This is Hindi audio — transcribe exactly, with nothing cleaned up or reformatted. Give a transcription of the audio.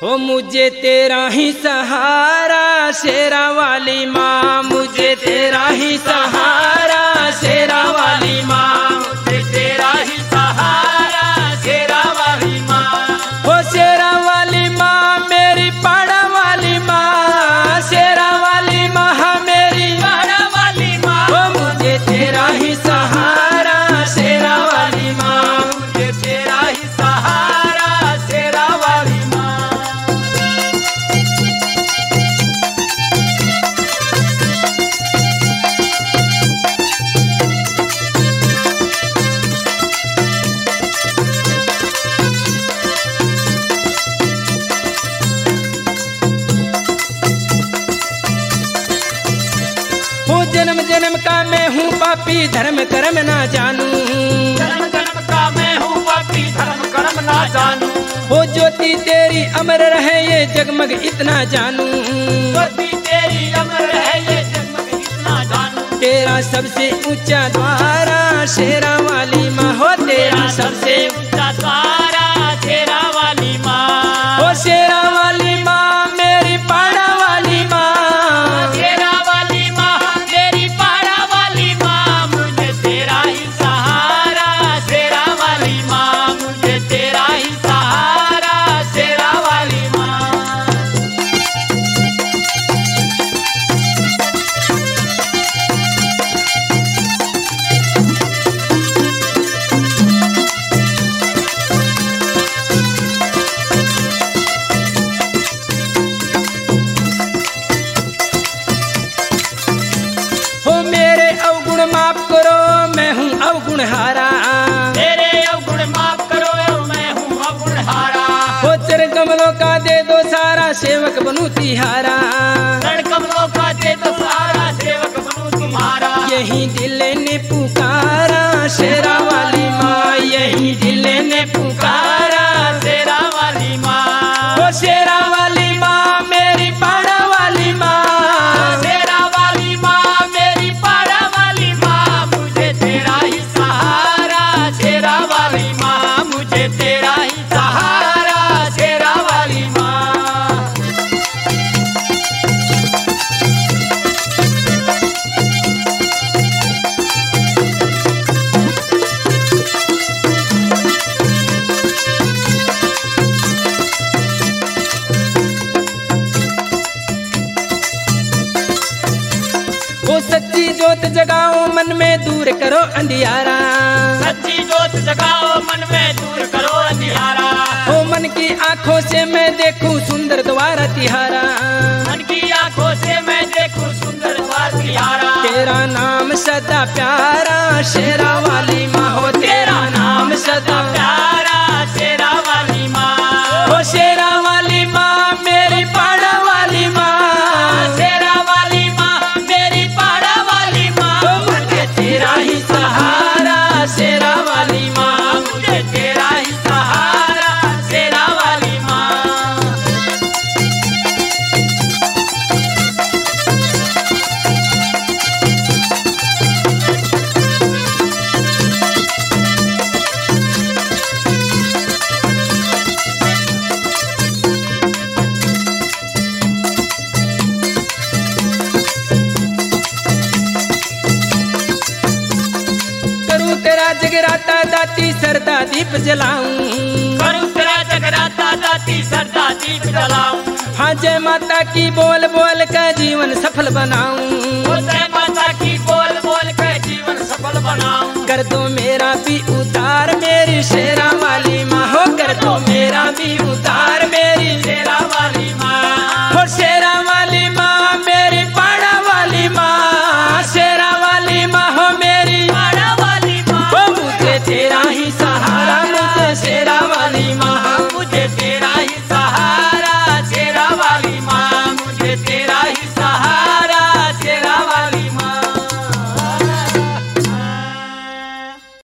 हो मुझे तेरा ही सहारा शेरा वाली माँ, मुझे तेरा ही सहारा शेरा वाली माँ, मुझे तेरा ही सहारा शेरा वाली माँ। हो शेरा वाली माँ मेरी पाड़ा वाली माँ, शेरा वाली माँ मेरी पाड़ा वाली माँ। हो मुझे तेरा ही सहारा शेरा वाली माँ, मुझे तेरा ही सहारा शेरा वाली माँ। हो जन्म जन्म का मैं हूँ पापी धर्म कर्म ना जानू, जन्म जन्म का मैं हूँ पापी धर्म कर्म ना जानू। हो ज्योति तेरी अमर रहे ये जगमग इतना जानू, ज्योति तेरी अमर है ये जगमग इतना जानू। तेरा सबसे ऊंचा द्वारा शेरा वाली माँ, हो तेरा सबसे ऊंचा द्वारा शेरा वाली माँ। हो शेरा वाली माँ मेरी पाड़ा वाली माँ, शेरा वाली माँ मेरी पाड़ा वाली माँ। मुझे तेरा ही सहारा शेरा वाली माँ, मुझे तेरा ही सहारा शेरा वाली माँ। हो मेरे अवगुण माफ करो मैं हूँ अवगुण हारा, मेरे अवगुण माफ करो मैं हूँ अवगुण हारा। हो चर कमलों का दे दो सारा सेवक बनू तिहारा, रण कमलों का दे दो सारा सेवक बनूं तुम्हारा। यही दिल ने पुकारा शेरा वाली माँ, यही दिल ने पुकारा शेरा वाली माँ। हो शेरा वाली माँ मेरी पाड़ा वाली माँ, शेरा वाली माँ मेरी पाड़ा वाली माँ। मुझे तेरा ही सहारा शेरा वाली माँ, मुझे तेरा ही सहारा शेरा वाली माँ। वो सच्ची जोत जगाओ मन में दूर करो अंधियारा, सच्ची जोत जगाओ मन में दूर करो अंधियारा। हो मन की आंखों से मैं देखूं सुंदर द्वारा तिहारा, मन की आंखों से मैं देखूं सुंदर द्वार तिहारा। तेरा नाम सदा प्यारा शेरा वाली माँ, हो तेरा नाम सदा प्यारा शेरा वाली माँ। हो शेरा वाली माँ मेरी पाड़ा वाली माँ, शेरा वाली माँ मेरी पाड़ा वाली माँ। हो मुझे तेरा ही सहारा शेरा वाली माँ, मुझे तेरा ही सहारा शेरा वाली माँ। करूं तेरा जगराता दाती सरदा दीप जलाऊं, करूं तेरा जगराता दाती सरदा दीप जलाऊं। हाँ जय माता की बोल बोल का जीवन सफल बनाऊं, ओ जय माता की बोल बोल के जीवन सफल बनाऊं। कर दो मेरा भी उतार मेरी शेरा वाली